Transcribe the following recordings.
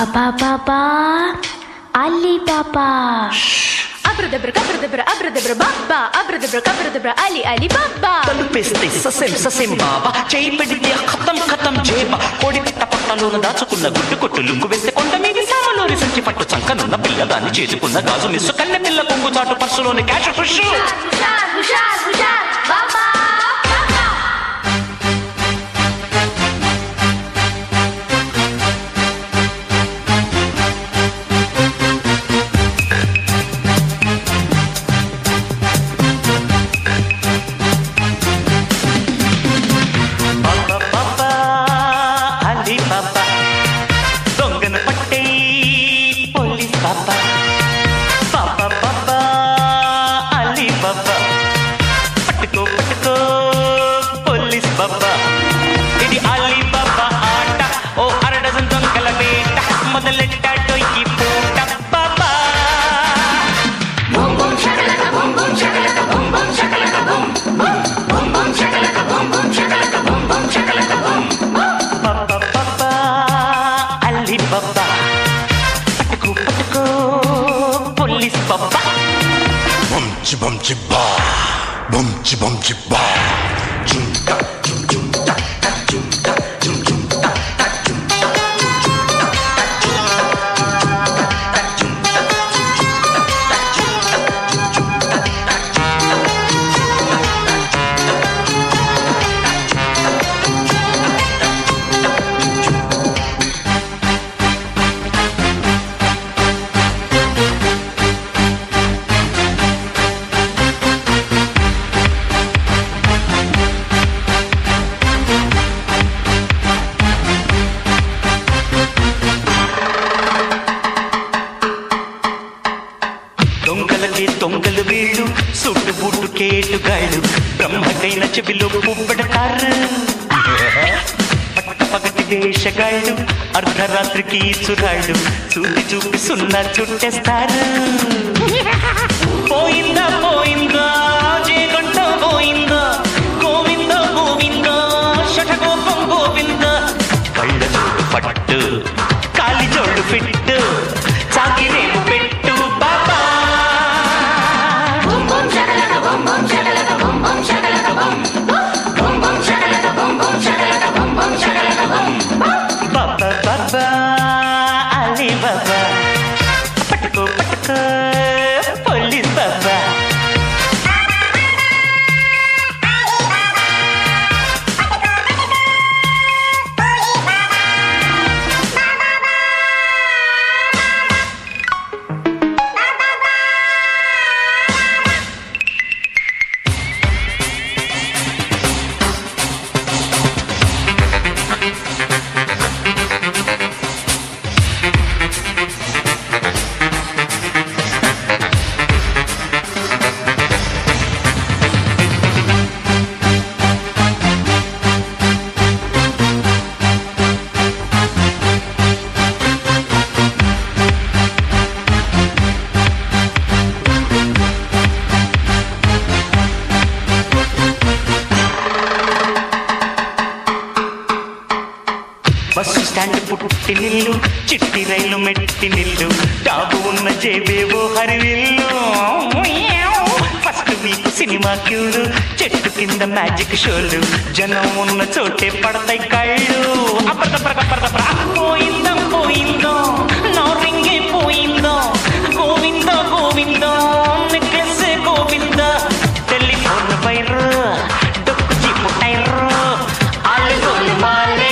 Ba Ali Baba. Abradabra, abradabra, abradabra, baba. Abradabra, abradabra, Ali, Ali Baba. తలుపేస్తే ససేం బాబా చేయి పెడితే ఖతం చేబా కోడి పిట్ట పట్టలోన దాచుకున్న గుడ్డు కొట్టు లుంగు వేస్తే కొండ మీద సామలోని సంచి పట్టు చంకనున్న పిల్లదాన్ని చేసుకున్న గాజు మిస్సు కన్నె పిల్ల కొంగు చాటు పర్సులోని క్యాష్ ఫుష్ Hushar, Baba. దొంగను పట్టే పోలీస్ బాబా బాబా అలీ బాబా పట్టుకో పోలీస్ బాబా ఇది అలీ బాబా ఆట ఓ అరడజన్ దొంగల వేట మొదలెట్టాటో ఈ పూట బాబా Boom boom shakalaka, boom boom shakalaka, boom boom shakalaka, boom boom boom shakalaka, boom boom shakalaka, boom boom shakalaka, boom. బాబా అలీ బాబా పట్టుకో పోలీస్ బాబా Bum chi ba, bum chi ba, chum ta chum ta chum ta chum ta chum ta దొంగలు వీళ్ళు సుట్టు బుట్టు కేటుగాళ్ళు బ్రహ్మకైన చెవిలో పువ్వెడతారు పగటి వేషగాళ్ళు అర్ధరాత్రికి చురాళ్ళు చూపి సున్నా చుట్టేస్తారు పోయిందా జేగంట పోయిందా గోవిందా శఠగోపం గోవిందా కళ్ళ జోడు పట్టు కాలి జోడు ఫిట్టు చాకిరేపు పెట్టు బాబా బాబా అలీ బాబా పట్టుకో పోలీస్ బాబా బస్సు స్టాండ్ పుట్టి నిల్లు చిట్టి రైలు మెట్టి నిల్లు డాబు ఉన్న జేబేవో హరివిల్లు ఫస్ట్ వీక్ సినిమా క్యూలు చెట్టు కింద మ్యాజిక్ షోలు జనం ఉన్న చోటే పడతాయి కళ్ళు అపరదపరదపరదపర పోయిందో నా రింగే పోయిందో గోవిందో నెక్లెస్ గోవిందా టెలిఫోన్ వైరు డొక్కు జీపు టైరు ఆలుగోలు మాలే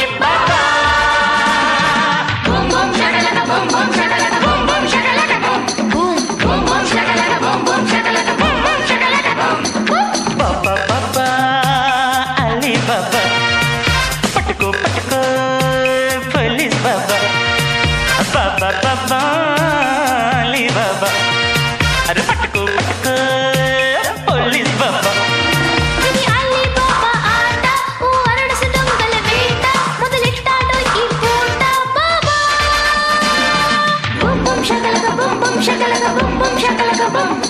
బాబా అలీ బాబా పట్టుకో పోలీస్ బాబా బాబా అలీ బాబా అరే పట్టుకో పోలీస్ బాబా ఇది అలీ బాబా ఆట ఓ అరడసి దొంగల వేట మొదలెట్టాడో ఈ పూట బాబా. Boom boom shakalaka, boom boom shakalaka, boom boom shakalaka, boom.